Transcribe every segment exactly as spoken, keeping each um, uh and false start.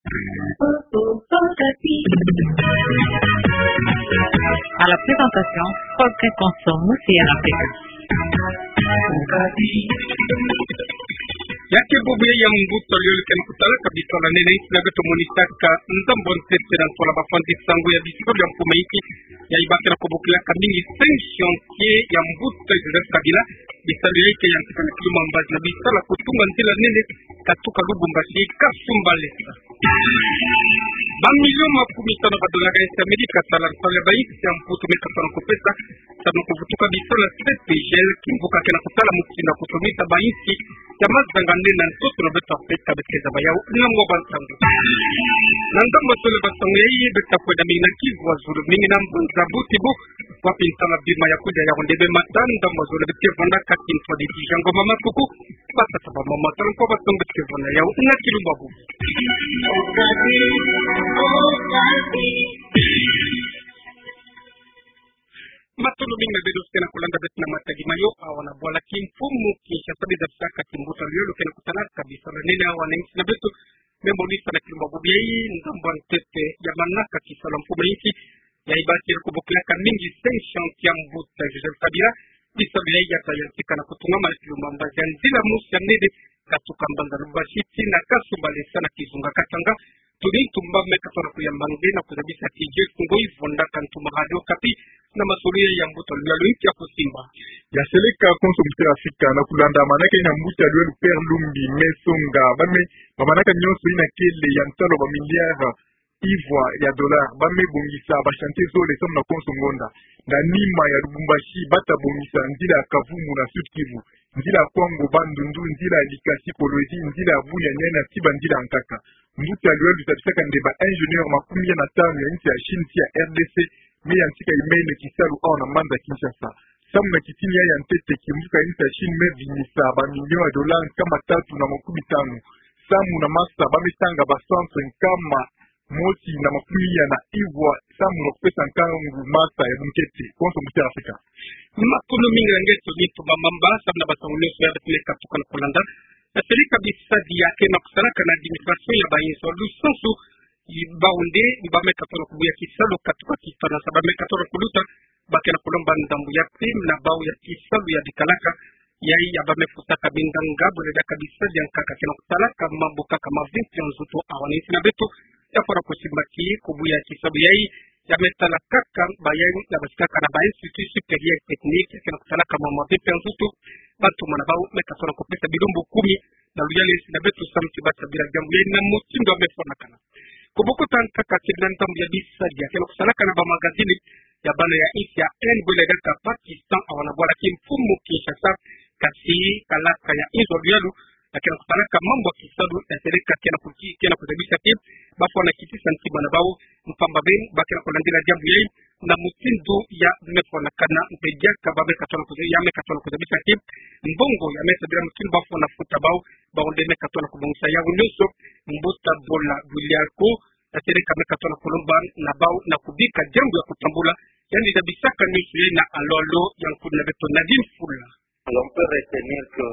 À la présentation, Paul Consom, Moussière Afrique. Yake bobe ya mbuto lyo ken kutala kabisa la nene na beto monisaka ndambo ntete na kola bafanti sango ya bisiko ya mpumeiki ya ibaka na kobokela kabingi tension kie ya mbuto ya kabila bisalu yake ya ntikana kiluma mbazi na bisala kutunga ntila nene katuka lubumbashi kasumbale ba milioni makumi tano ba dola ya Amerika tala tala baisi ya mputo meka sana kupesa sana kuvutuka bisala special kimbuka kana kutala mutina kutumita baisi ya mazanga nene na ntoto na beto afeta bekeza bayao na mwa bantangu nanda motole basango yi beta kwenda mina kivwa zulu mingi na mbanza butibu wapi ntala bima ya kuja ya ondebe matanda mozole bete vanda katin for the jango mama kuku bata saba mama tanko basango bete vanda ya na kilubabu matulu mingi bedo skena kulanda bet na matagi mayo awana bola kimfumu kisha sabi za saka kimbuta lyo kena kutana kabisa na nene awana na betu membo lisa na kilubabu biai ndambo ntete ya manaka kisala mfumu hiki ya ibati ya kubukilaka mingi tension kia mbuta Joseph Kabila bisa biai ya tayantika na kutungama kilumamba janzila musa nede katuka mbanga lubashiti na kasumbale sana kizunga katanga tuni tumba meka sana kuyambange na kuzabisa tije kungo ivonda kantuma radio kapi na masulia ya mbuta lalo ya kusimba ya seleka konso mtira Afrika na kulanda manaka ina mbuta lalo per lumbi mesonga bame bamanaka nyonso ina kele ya ntalo ba miliara ivwa ya dollar bame bongisa ba chantier zole somna konso ngonda na nima ya Lubumbashi bata bongisa ndila Kavumu na Sud Kivu ndila Kwango bandundu ndila Likasi Kolwezi ndila Bunya nyana tiba ndila Nkaka mbuta lalo tutabisaka ndeba ingénieur makumi na tano ya nchi ya Chine ya R D C meya ntika imene kisalu au na manda Kinshasa samu na kitini ya ntete kimbuka nchi ya Chine me vinisa ba milioni ya dola kama tatu na makumi tano samu na masa bametanga ba centre kama moti na makumi ya na ivwa samu na kupesa nkangu masa ya bunkete konso mbuta Afrika makulu mingi ya ngeto nitu mamamba samu na basanguleso ya betile katuka na kulanda na selika bisadi yake na kusalaka na administration ya bayeso lusosu baunde bame katoro kubuya kisalo katuka kitana sababu katoro kuluta bakena kulomba ndambu ya pim na bau ya kisalo ya dikalaka yai ya bame fusaka bindanga bole da kabisa ya nkaka kena kutalaka mambo kaka mavinti nzuto awani na beto ya fara kusimbaki kubuya kisalo yai ya metala kaka bayani na basika na bayi institut supérieur technique kena kutalaka mambo mavinti nzuto batu manabau mekatoro kupesa bidumbu kumi na luyale na beto samti bata bila jambu yai na mutindo amefona kana kubukuta nkaka kidantam ya bisa ya kena kusalaka na ba magazini ya bana ya isi ya en bole daka Pakistan awana bwala kimfumu Kinshasa kasi kalaka ya izo lialu lakini kusalaka mambo kisadu ya serika kena kuki kena kuzabisha kim bafu na kitisa ntiba na bao mpamba ben bakena kulandila jambu yai na mutindo ya mefona kana mpejaka babe katona kuzabisha ya mekatona kuzabisha kim mbongo ya mesa bila mutindo bafu na futa bao baonde mekatona kubongisa ya unuso mbuta bola buliako na serika mekatona kulumba na bao na kubika jambu ya kutambula yani dabisaka nusu na alolo ya nkuna beto Nadim Fula. On peut retenir que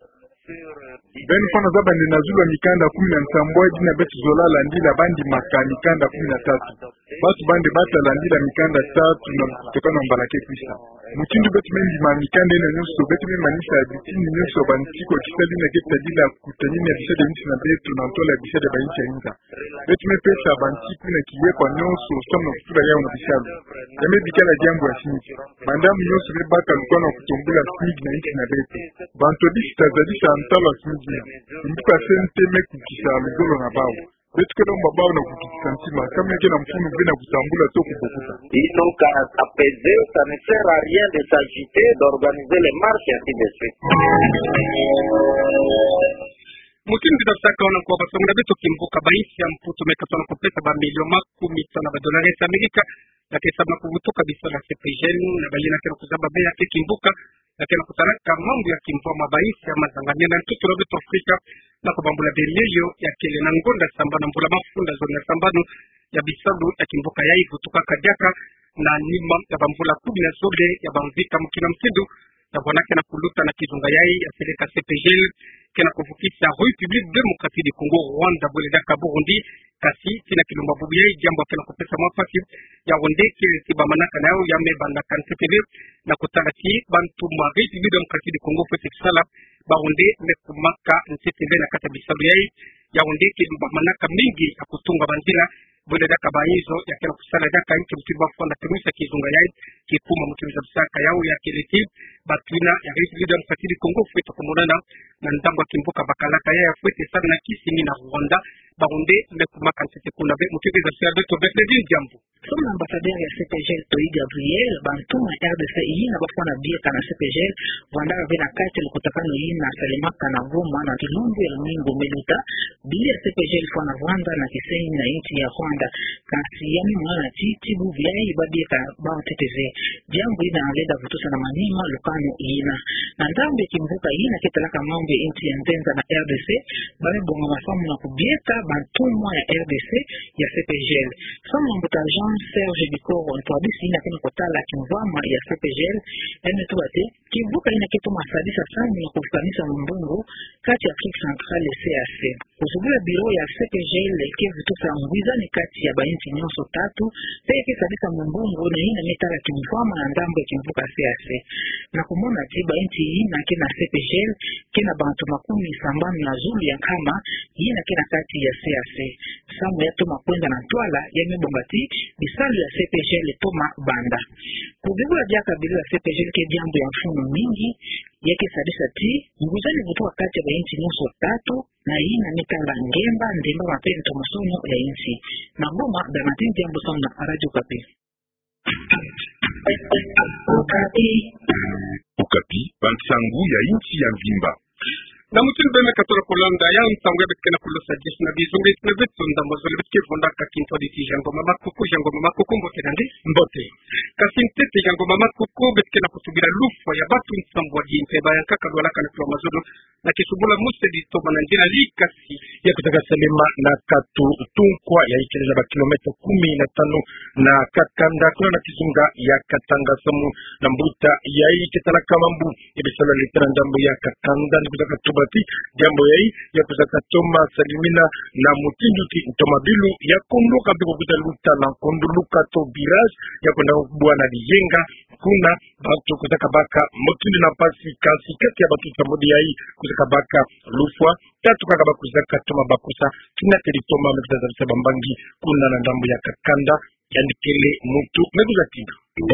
ben fana za bande na zulu mikanda kumi na nsambwa jina betu zola landila bandi maka mikanda kumi na tatu batu bande bata landila mikanda tatu na kutokana mbalake kwisa mutindo betu mendi ma mikanda ina nyuso betu me manisa ya bitini nyuso bantiko kisali na geta dila kutanini ya bishade mti na betu na ntola ya bishade bainchi ya inza betu me pesa bantiku na kiye kwa nyuso somo kutura yao na bishalo yame bikala jambu ya siniki mandamu nyuso me baka lukona kutumbula siniki na inchi na betu bantodisi tazadisha antalo siniki mbuka sente me kukisa migolo na bao betu kena mbabao na kukisa ntima kama yake na mfunu bina kutambula to kubokuta ils n'ont qu'à s'apaiser, ça ne sert à rien de s'agiter, d'organiser les marches ainsi de suite. Mutini kutafutaka wana kwa basangu na beto kimbuka baisi ya mputu meka sana kupesa ba milioni makumi tano ba dolari ya Amerika na kesaba kuvutoka bisa na C P G na bayina kena kuzaba bei yake kimbuka na kena kutaraka mambo ya kimvoma baisi ya mazangania na ntutu na beto Afrika na kubambula beleyo ya kele na ngonda samba na mbula mafunda zoni ya sambano ya bisabu ya kimbuka ya hivu tuka kajaka na nima ya bambula kumi na zole ya bamvika mkina msidu na bwanake na kuluta na kizunga yai ya seleka C P G kena kuvukisa République Démocratique du Congo, Rwanda, Bolidaka, Burundi, kasi tina kilomba bubuya jambo kena kupesa mwafasi ya wondeke kibamanaka nayo yamebanda kansepele na kutalaki bantu ma République Démocratique du Congo fete kisala baronde mekumaka nsetele na kata bisabu yai ya wondeke kibamanaka mingi akutunga bandila Bolidaka bayizo ya kena kusala daka nchi mtiba fonda kirusa kizunga yai kipuma mtumiza bisaka yao ya kileti batwina ya République Démocratique du Congo fete kumonana na ndambo kimbuka bakalaka ya fete sana na kisini na Rwanda baronde mekumaka nsete kuna be mtumiza bisaka doto befedi jambo Comme ambassadeur ya C P G L Toi Gabriel bantuma R D C I na bafana bieka na C P G L Rwanda vena kati kutakana hii na Salimaka na Goma na Kilungu ya Mingo Meduta bila C P G L fana Rwanda na Kisenyi na nchi ya Rwanda kasi yami mwana titi buvyai babieka bao teteze jambo ina aleda vutusa na manima lukano ina na ndambe kimvuka ina ketalaka mambo ya nchi ya Nzenza na R D C bale bonga mafamu na kubieka bantuma ya R D C ya C P G L sama mbuta Jean Serge Bikoro ntwabisi ina kena kotala kimvama ya C P G L ene tuwate kivuka ina kitu masadisa sami na kufukanisa mbungu kati ya Afrique Centrale C A C kusubula biro ya C P G L ke vitusa mwizani kati ya bainti nyonso tatu peke kisadisa mbungu na ina metala kimvama na ndambo ya kimvuka C A C na kumona ti bainti ina kena C P G L kena bantu makumi sambani na zulu ya kama ina kena kati ya C A C samu ya toma kwenda na twala ya mebongati bisalu ya C P G L toma banda kubibula jaka bila C P G L ke jambo ya mfumo mingi yake sadisa ti nguzani kutoka kati ya inchi nusu tatu na hii na mitanga ngemba ndimba mapeni tomasono ya inchi na Goma Bernardin jambo sana na Radio Okapi Okapi Okapi pansangu ya inchi ya Mvimba na mutun beme katora kolanda ya msangu ya betkena kulosa jeshi na bizungu na betu ndambazo le betke fonda kakinto di tijango mama kuku jango mama kuku mbote nande mbote kasinte tijango mama kuku betkena kusubira lufa ya batu msambu di mpeba ya kaka dola kana kwa mazodo na kisubula muse di toma na njina likasi ya kutaka selema na katu tunkwa ya ikeleza ba kilomita kumi na tano na kakanda kuna na kizunga ya katanga samu na mbuta ya iketala kamambu ibisala litana ndambo ya kakanda ni kutaka tubati jambo ya hii ya kutaka toma salimina na mutinduki utomabilu ya kondoka biko kutaluta na konduluka to biraj ya kuna bwana liyenga kuna batu kutaka baka mutindu na pasi kasi kati ya batu tamodi ya hii kutaka baka lufwa tatu kaka baku zaka toma bakusa kina telitoma mekutaza bisa bambangi kuna na ndambo ya kakanda ya nikele mutu mekuza tina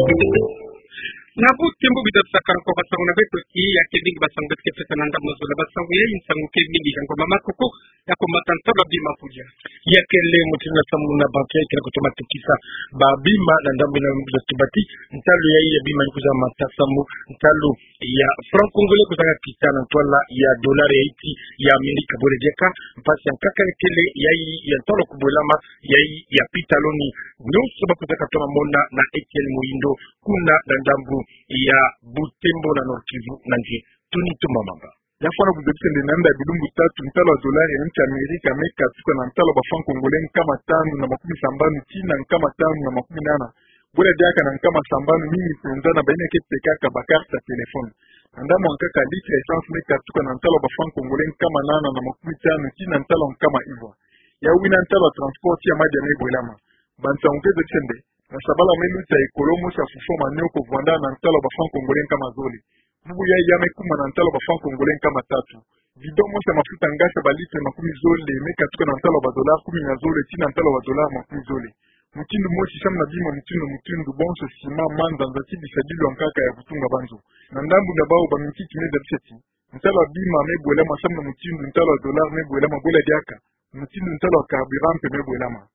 na butembo bidabsakana ko basangu na beto ki ya kebingi basangu betke pesa na ndambo zola basangu ya insangu kebingi jango mama kuku ya ko matanta babima kuja ya kele mutina samu na banki ya kila kutoma tikisa babima na ndambo na mbuza tibati ntalo ya iya bima nikuza matasamu ntalo ya franc congolais kuzanga kitana ntwala ya dolari ya iti ya Amerika bole jeka mpasi ya kaka kele ya ya ntalo kubulama ya ya pitaloni nyonso bakutaka toma mona na Etienne Muindo kuna na ndambo ya Butembo na Nord Kivu na nje tunituma mamba ya fana kuzebisende nanda bilumbu tatu ntalo wa dolari ya nchi Amerika meka tuka na ntalo ba franc congolais kama tano na makumi sambanu tina kama tano na makumi nana bora jaka na kama sambanu mimi tunzana baina kete kaka bakarta telefone andamo nkaka litre essence meka tuka na ntalo ba franc congolais kama nana na makumi tano tina ntalo kama hivyo ya wina ntalo transport ya maji ya mebolama bantaongeza tsende na sabala melu ta ekolomo sa fufoma neoko vwanda na ntalo ba franc congolais kama zole bubu ya yame kuma na ntalo ba franc congolais kama tatu vidomo sa mafuta ngasa ba litre makumi zole meka tuka na ntalo ba dolar kumi na zole tina ntalo ba dolar makumi zole mutindu mosi sam na bima mutindu mutindu bonso sima manda nzati bisadilo nkaka ya kutunga banzo na ndambu na bao ba mitiki meza biseti ntalo bima mebwela sam na mutindu ntalo dolar mebwela mabwela diaka mutindu ntalo carburant mebwela ma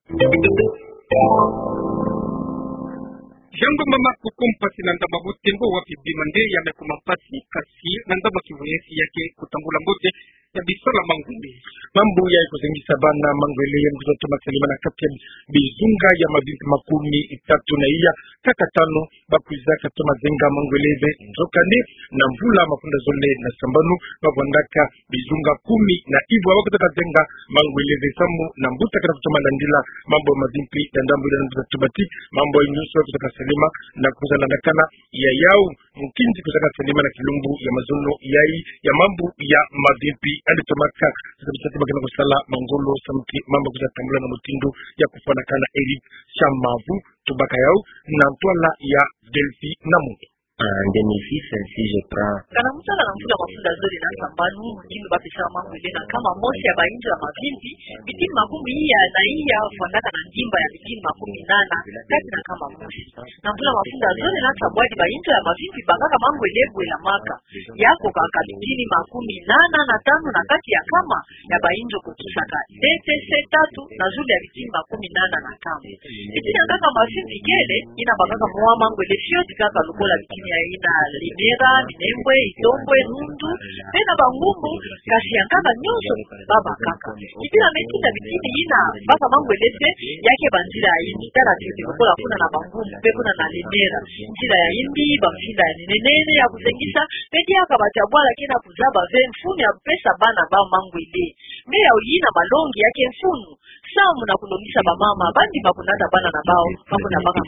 jango mama kukumpasi na ndamba butembo wapi bimande ya mekuma pasi kasi na ndamba kivunyesi yake kutambula mbote ya bisola mangumbi mambo ya kuzengisa bana mangwele ya mkuzoto masalima na kapya bizunga ya mabinti makumi itatu na iya kaka tano bakuiza kato mazenga mangweleze nzokane na mvula mafunda zole na sambanu mavandaka bizunga kumi na ivu hawa kutaka zenga mangweleze samu na mbuta kana kutoma landila mambo ya mabinti ya ndambu ya mkuzoto bati mambo ya nyuso kutaka salima na kuzalandakana ya yao mkinzi kutaka selima na kilumbu ya mazono yai ya mambo ya mavipi alitomaka kabisa tiba kina kusala mangolo samki mambo kuzatambula na mutindo ya kufana kana Eric Chamavu tubaka yao na ntwala ya Delphi na Mungu en deux mille six si je prends kana mutala na mfula mafunda zori na sambanu mjini bapesa mambo ile na kama mosi ya bainja ya mavimbi bitini makumi iya na iya fuandaka na njimba ya bitini makumi nana kati na kama mosi na mfula mafunda zori na sabwadi bainja ya mavimbi bakaka mambo ilebwe ya maka yako kaka bitini makumi nana na tano na kati ya kama ya bainjo kutusaka D T C tatu na zuli ya bitini makumi nana na tano bitini kaka mavimbi kele ina bakaka mwa mambo ile fioti kaka lukola bitini ya ina Limera, Minembwe, Itombwe, Nundu, pena bangumbu, kasi yankaka nyonso, baba kaka. Kipila metita bitini ina, baka mangu elese, yake banjila ya indi, tala titi kukola kuna na bangumbu, pe kuna na Limera. Njila ya indi, bamjila ya ninenene, ya kuzengisa, peti yaka bachabwala kena kuzaba ve mfuni ya pesa bana ba mangu ile. Meya uyina malongi yake mfunu, samu na kulongisa ba mama, bandi makunata bana na bao, makuna baka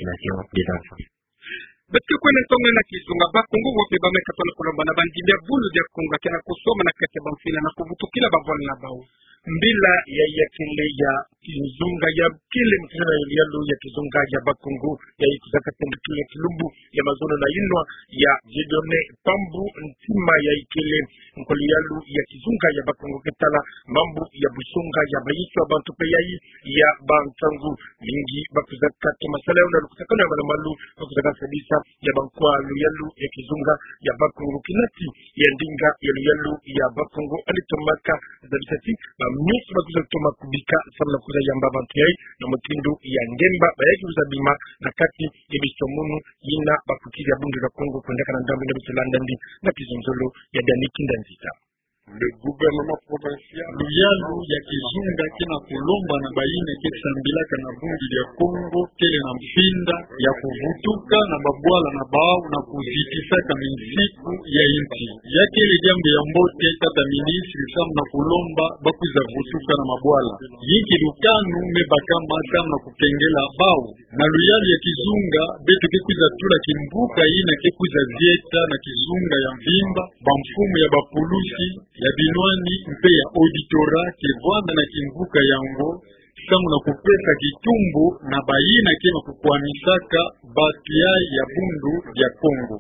mangu. Beske kwene tonga na kizunga bakongo wote bameka tona kulomba na bandimia bulu dia konga kena kusoma na kete bamfina na kuvutukila bavwala na bao mbila ya ya kile ya kizunga ya kile mtina ya lo ya kizunga ya bakongo ya ikuzaka tendukile ya kilumbu ya mazono na inwa ya jedone pambu ntima ya ikile mkoli yalu ya kizunga ya bakongo ketala mambu ya busunga ya bayiswa bantu peyayi ya bantangu mingi bakuzaka tumasala ya lukusakana ya malamalu bakuzaka sabisa ya bankwa luyalu ya kizunga ya bakongo kinati ya ndinga ya luyalu ya bakongo alitomaka zabisati mnusu bakuza kutoma kubika samna kuza yamba bantu yai na mutindo ya ngemba bayaki uzabima na kati ya bisomunu yina bakukiri ya bunge la Kongo kuendeka na ndambi na bisolanda ndi na kizunzolo ya daniki ndanzita. Le gouvernement provincial luyalu ya kizunga kina kulomba na baine kesambilaka na bungi ya Kongo kele na mpinda ya kuvutuka na babwala na bao na kuzitisaka misiku ya inti yake ile jambo ya mbote kata ministri sam na kulomba bakuza vutuka na mabwala yiki lukanu mebakama sam na kukengela bao na luyalu ya kizunga betu kekuza tula kimbuka ina kekuza zieta na kizunga ya mvimba bamfumu ya bapulusi ya binwani mpe ya auditora kevwanda na kimbuka yango samu na kupesa kitumbu na bayina kema kukwamisaka batia ya bundu ya Kongo.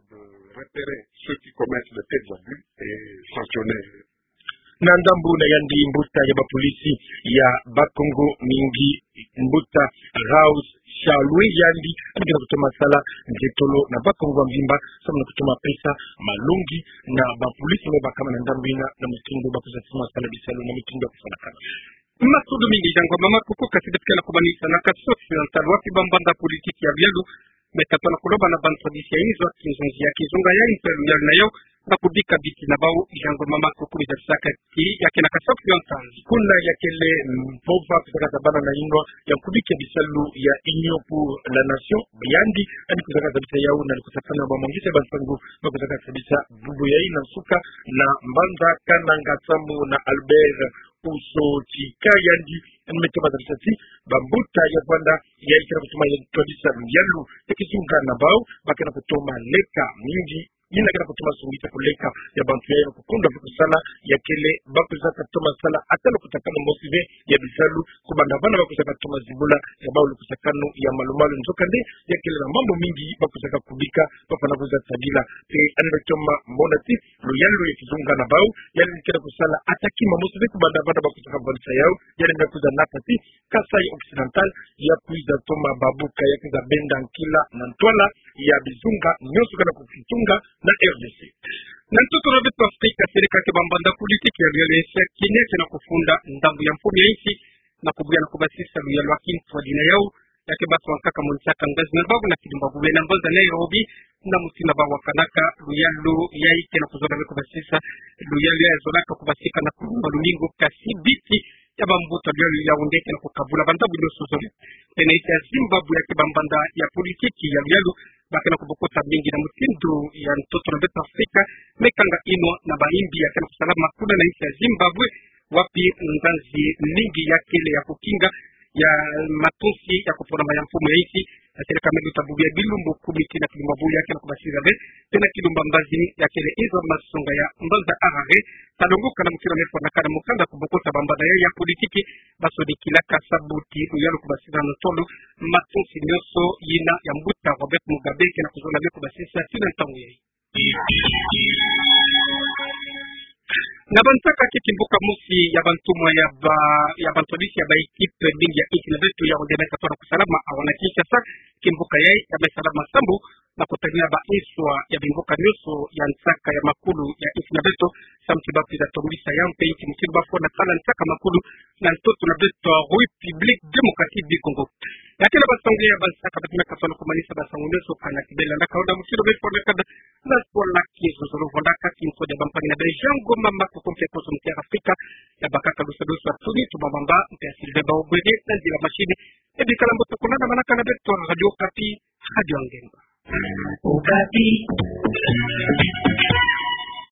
Repérer ceux qui commettent de tels abus et sanctionner. Na ndambu na yandi mbuta ya bapolisi ya Bakongo mingi mbuta House Shalwe yandi amekina kutuma sala njetolo na Bakongo mvimba samu na kutuma pesa malungi na bapolisi meba kama na ndambina na mtindo bakuza kutuma sala bisalo na mtindo kufana kama masudu mingi jangwa mama kuko kasidipika na kubanisa na katso occidental wapi bambanda politiki ya vyalo mekatona kuloba na ban tradisia hizo kinzonzi ya kizunga ya impelu ya nayo na kubika biti na bao jangwa mama kuko bizafisaka ki yake na katso occidental kuna yakele mpova kutaka tabana na inwa ya kubika bisalu ya Union pour la Nation yandi ani kutaka zabisa yao na kusafana ba mongisa bansangu na kutaka zabisa bubu ya ina suka na mbanza kananga samu na Albert uso chika yandi mmetema za bisati bambuta ya Rwanda ya ikira kutuma ya kabisa yalu tekizunga na bao bakana kutuma leka mingi yina kana kutuma sungita kuleka ya bantu ya kukunda kusala ya kele bakuza kutuma sala atalo kutakana mosive ya bisalu kubanda bana bakuza kutuma zibula ya bao lukusakano ya malumalu nzokande ya kele na mambo mingi bakuza kubika bafana kuza tabila te anatoma monati lo yalu ya kizunga na bao yali kila kusala atakima mosive kubanda bana bakuza kabisa yao yali ndakuza napati Kasai Occidental ya kuiza toma babuka ya kuza benda nkila na ntwala ya bizunga nyosu kana kukitunga na R D C. Na mtoto na vitu Afrika serika kibambanda politiki ya liyalesa kinete na kufunda ndambu ya mfumu ya isi na kubuya na kubasisa luyalo wakini kwa dina yao yake batu wankaka mwisaka ngazi na babu na kidumba bube na mbanza Nairobi na mutina babu wakanaka luyalo ya ike na kuzola weko basisa luyalo ya zonaka kubasika na kulumba lumingo kasi biti ya bambuta luyalo ya undeke na kukabula bandabu ilo suzole tena isi ya Zimbabwe ya kibambanda ya politiki ya luyalo bakana kubokota mingi na mutindo ya mtoto na betu Afrika mekanga ino na baimbi ya kana kusalama makuna na isi ya Zimbabwe wapi ngazi mingi ya kele ya kukinga ya matusi ya kupona ya mfumo ya isi asile kamelu tabubia bilumbu kumiti na kilumba buli yake na kubasiza be tena kilumba mbazi yake le izo masonga ya mbanza arare talongoka na mukira mefa na kana mukanda kubokota bambada ya politiki basodikila kasabuti uyalo kubasiza no tolo matonsi nyoso yina ya mbuta Robert Mugabe kena kuzola be kubasisa tina ntango yeye na bantaka kitimbuka musi ya bantumwa ya ba ya bantolisi ya ba equipe mingi ya ikina vetu ya ondena katona kusalama awana Kinshasa kimbuka yai ya mesalama sambu na kutania ba iswa ya bimbuka nyuso ya nsaka ya makulu ya ikina vetu samti bapi za tongulisa ya mpe inchi msilu bafo na kala nsaka makulu na ntoto na vetu wa Rui Public Democratique du Congo lakini basonge ya bansaka batina katona kumanisa basangu nyuso kana kibela na kaunda msilu bafo na kada na swala kizo zolo vondaka kinso de bampani na bejango mama kukomfia koso mkia Afrika ya bakaka lusadosu wa tuni tumamamba mpia silve ba ubwege na zila mashine ebi kalambo tukunana manaka na betu wa Radio Kapi Radio Angemba Kapi